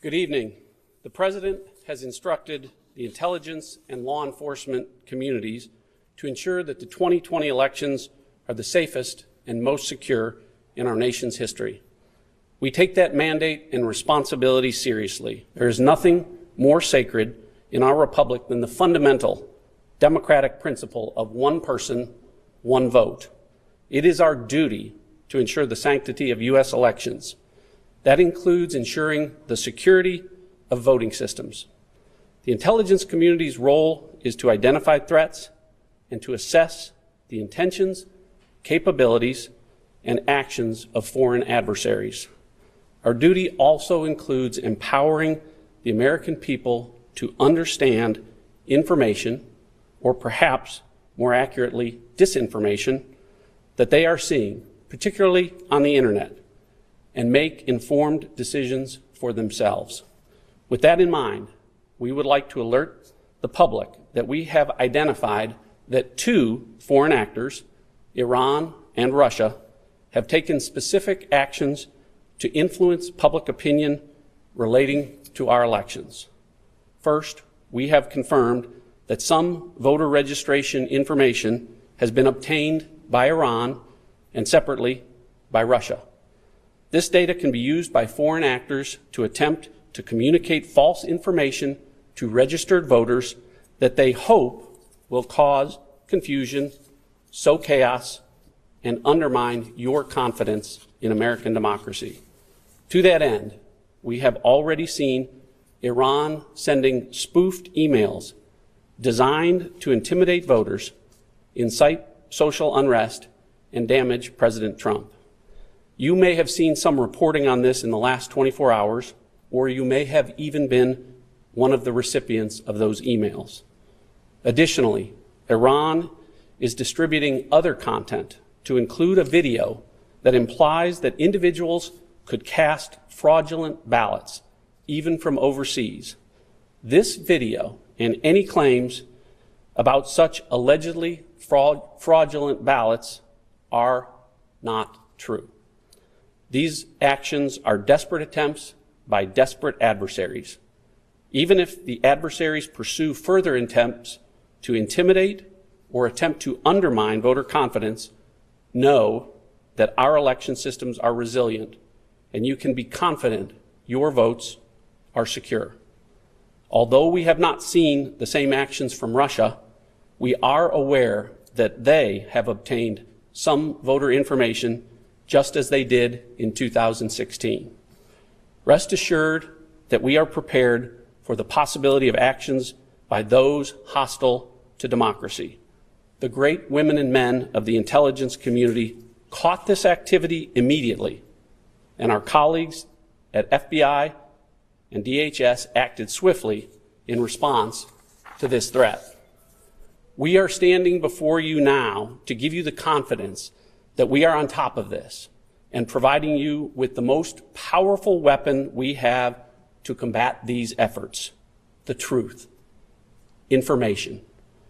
Good evening. The President has instructed the intelligence and law enforcement communities to ensure that the 2020 elections are the safest and most secure in our nation's history. We take that mandate and responsibility seriously. There is nothing more sacred in our republic than the fundamental democratic principle of one person, one vote. It is our duty to ensure the sanctity of U.S. elections. That includes ensuring the security of voting systems. The intelligence community's role is to identify threats and to assess the intentions, capabilities, and actions of foreign adversaries. Our duty also includes empowering the American people to understand information, or perhaps more accurately, disinformation, that they are seeing, particularly on the internet, and make informed decisions for themselves. With that in mind, we would like to alert the public that we have identified that two foreign actors, Iran and Russia, have taken specific actions to influence public opinion relating to our elections. First, we have confirmed that some voter registration information has been obtained by Iran and separately by Russia. This data can be used by foreign actors to attempt to communicate false information to registered voters that they hope will cause confusion, sow chaos, and undermine your confidence in American democracy. To that end, we have already seen Iran sending spoofed emails designed to intimidate voters, incite social unrest, and damage President Trump. You may have seen some reporting on this in the last 24 hours, or you may have even been one of the recipients of those emails. Additionally, Iran is distributing other content to include a video that implies that individuals could cast fraudulent ballots, even from overseas. This video and any claims about such allegedly fraudulent ballots are not true. These actions are desperate attempts by desperate adversaries. Even if the adversaries pursue further attempts to intimidate or attempt to undermine voter confidence, know that our election systems are resilient, and you can be confident your votes are secure. Although we have not seen the same actions from Russia, we are aware that they have obtained some voter information just as they did in 2016. Rest assured that we are prepared for the possibility of actions by those hostile to democracy. The great women and men of the intelligence community caught this activity immediately, and our colleagues at FBI and DHS acted swiftly in response to this threat. We are standing before you now to give you the confidence that we are on top of this and providing you with the most powerful weapon we have to combat these efforts, the truth, information.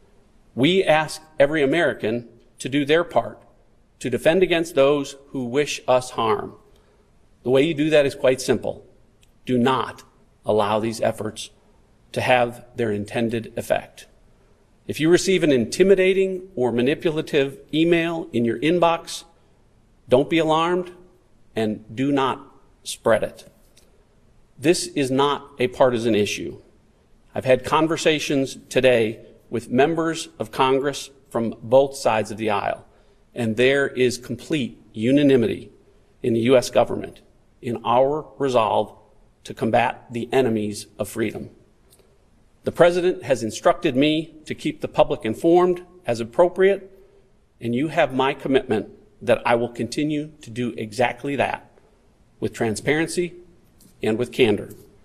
We ask every American to do their part to defend against those who wish us harm. The way you do that is quite simple. Do not allow these efforts to have their intended effect. If you receive an intimidating or manipulative email in your inbox, don't be alarmed and do not spread it. This is not a partisan issue. I've had conversations today with members of Congress from both sides of the aisle, and there is complete unanimity in the U.S. government in our resolve to combat the enemies of freedom. The President has instructed me to keep the public informed as appropriate, and you have my commitment that I will continue to do exactly that with transparency and with candor.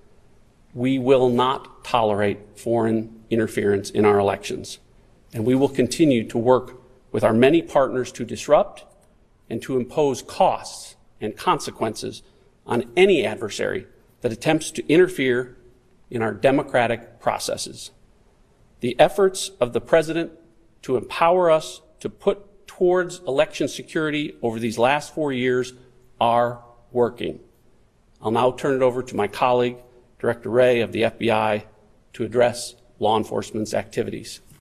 We will not tolerate foreign interference in our elections, and we will continue to work with our many partners to disrupt and to impose costs and consequences on any adversary that attempts to interfere in our democratic processes. The efforts of the President to empower us to put towards election security over these last 4 years are working. I'll now turn it over to my colleague, Director Wray of the FBI to address law enforcement's activities.